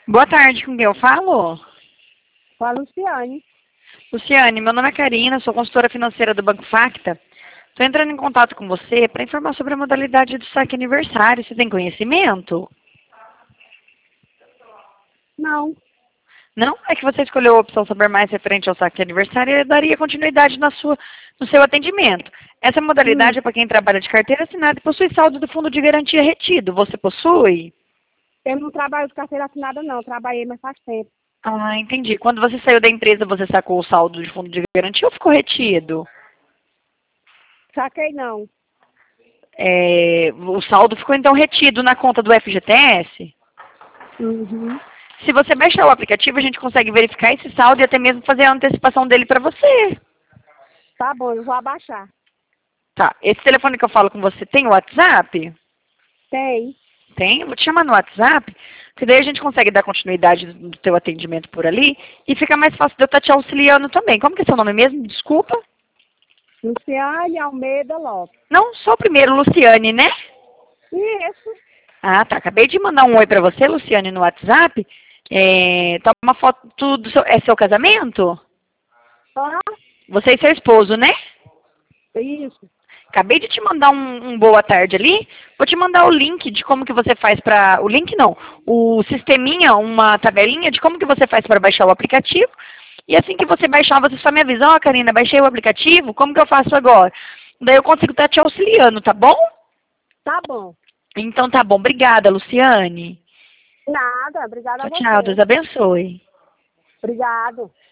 Boa tarde, com quem eu falo? Com a Luciane. Luciane, meu nome é Karina, sou consultora financeira do Banco Facta. Estou entrando em contato com você para informar sobre a modalidade do saque aniversário. Você tem conhecimento? Não. Não? É que você escolheu a opção saber mais referente ao saque aniversário e eu daria continuidade no seu atendimento. Essa modalidade é para quem trabalha de carteira assinada e possui saldo do fundo de garantia retido. Você possui? Eu não trabalho de carteira assinada, não. Trabalhei, mas faz tempo. Ah, entendi. Quando você saiu da empresa, você sacou o saldo de fundo de garantia ou ficou retido? Saquei, não. O saldo ficou então retido na conta do FGTS? Uhum. Se você baixar o aplicativo, a gente consegue verificar esse saldo e até mesmo fazer a antecipação dele para você. Tá bom, eu vou abaixar. Tá, esse telefone que eu falo com você tem o WhatsApp? Tem. Tem, eu vou te chamar no WhatsApp, que daí a gente consegue dar continuidade do teu atendimento por ali e fica mais fácil de eu estar te auxiliando também. Como que é seu nome mesmo? Desculpa. Luciane Almeida Lopes. Não, só o primeiro, Luciane, né? Isso. Ah, tá. Acabei de mandar um oi pra você, Luciane, no WhatsApp. Toma uma foto do seu... É seu casamento? Ah, Você e seu esposo, né? isso. Acabei de te mandar um boa tarde ali. Vou te mandar o link de como que você faz para... O link não. O sisteminha, uma tabelinha de como que você faz para baixar o aplicativo. E assim que você baixar, você só me avisa, ó, Karina, baixei o aplicativo, como que eu faço agora? Daí eu consigo estar te auxiliando, tá bom? Tá bom. Então tá bom. Obrigada, Luciane. Nada. Obrigada a Tchau, tchau. Deus você. abençoe. Obrigado.